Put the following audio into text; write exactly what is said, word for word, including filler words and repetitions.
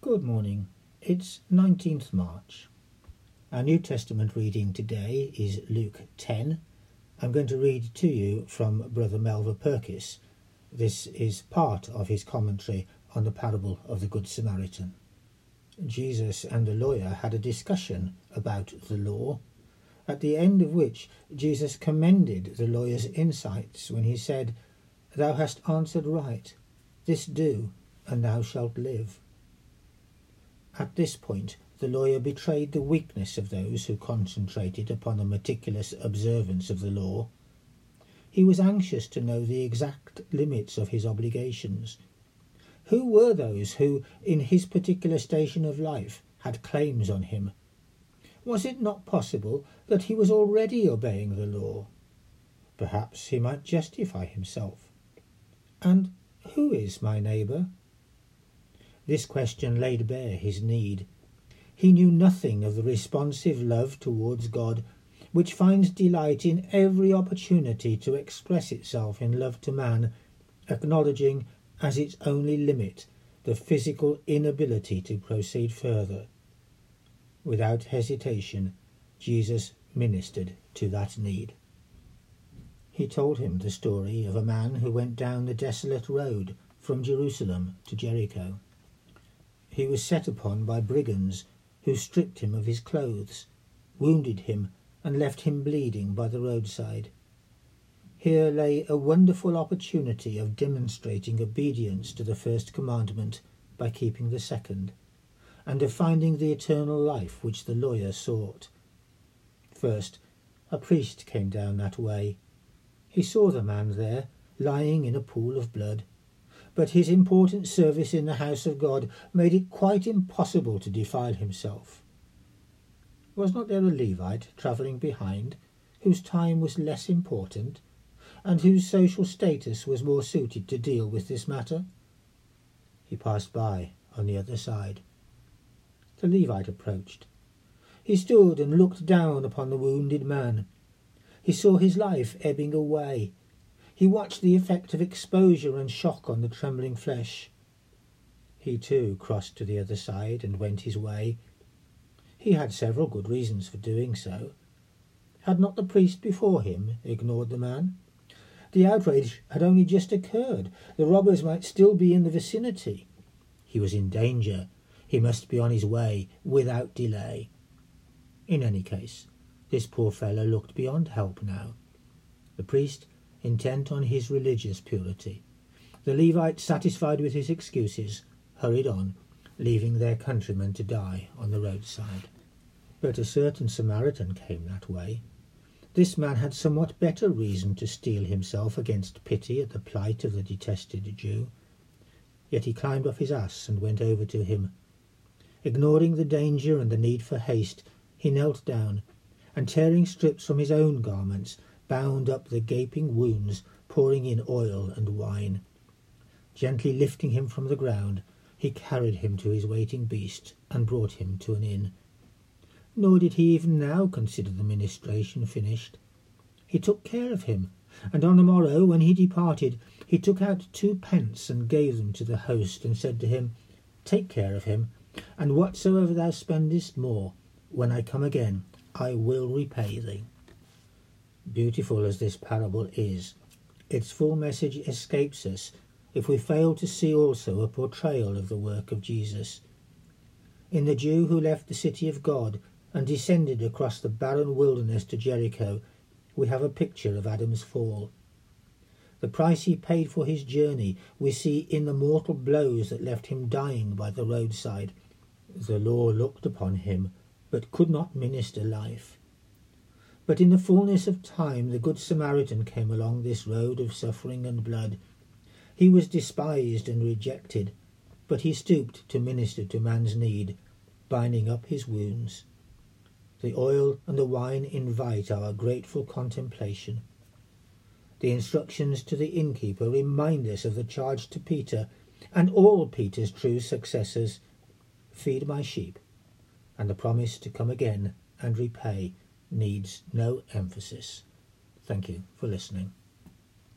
Good morning. It's nineteenth March. Our New Testament reading today is Luke ten. I'm going to read to you from Brother Melva Purkis. This is part of his commentary on the parable of the Good Samaritan. Jesus and the lawyer had a discussion about the law, at the end of which Jesus commended the lawyer's insights when he said, "Thou hast answered right. This do, and thou shalt live." At this point, the lawyer betrayed the weakness of those who concentrated upon the meticulous observance of the law. He was anxious to know the exact limits of his obligations. Who were those who, in his particular station of life, had claims on him? Was it not possible that he was already obeying the law? Perhaps he might justify himself. And who is my neighbour? This question laid bare his need. He knew nothing of the responsive love towards God, which finds delight in every opportunity to express itself in love to man, acknowledging as its only limit the physical inability to proceed further. Without hesitation, Jesus ministered to that need. He told him the story of a man who went down the desolate road from Jerusalem to Jericho. He was set upon by brigands who stripped him of his clothes, wounded him, and left him bleeding by the roadside. Here lay a wonderful opportunity of demonstrating obedience to the first commandment by keeping the second, and of finding the eternal life which the lawyer sought. First, a priest came down that way. He saw the man there, lying in a pool of blood, but his important service in the house of God made it quite impossible to defile himself. Was not there a Levite travelling behind, whose time was less important, and whose social status was more suited to deal with this matter? He passed by on the other side. The Levite approached. He stood and looked down upon the wounded man. He saw his life ebbing away. He watched the effect of exposure and shock on the trembling flesh. He too crossed to the other side and went his way. He had several good reasons for doing so. Had not the priest before him ignored the man? The outrage had only just occurred. The robbers might still be in the vicinity. He was in danger. He must be on his way without delay. In any case, this poor fellow looked beyond help now. The priest, intent on his religious purity, the Levite, satisfied with his excuses, hurried on, leaving their countryman to die on the roadside. But a certain Samaritan came that way. This man had somewhat better reason to steel himself against pity at the plight of the detested Jew. Yet he climbed off his ass and went over to him. Ignoring the danger and the need for haste, he knelt down, and tearing strips from his own garments, bound up the gaping wounds, pouring in oil and wine. Gently lifting him from the ground, he carried him to his waiting beast and brought him to an inn. Nor did he even now consider the ministration finished. He took care of him, and on the morrow, when he departed, he took out two pence and gave them to the host, and said to him, "Take care of him, and whatsoever thou spendest more, when I come again, I will repay thee." Beautiful as this parable is, its full message escapes us if we fail to see also a portrayal of the work of Jesus. In the Jew who left the city of God and descended across the barren wilderness to Jericho, we have a picture of Adam's fall. The price he paid for his journey we see in the mortal blows that left him dying by the roadside. The law looked upon him, but could not minister life. But in the fullness of time the Good Samaritan came along this road of suffering and blood. He was despised and rejected, but he stooped to minister to man's need, binding up his wounds. The oil and the wine invite our grateful contemplation. The instructions to the innkeeper remind us of the charge to Peter and all Peter's true successors: "Feed my sheep," and the promise to come again and repay needs no emphasis. Thank you for listening.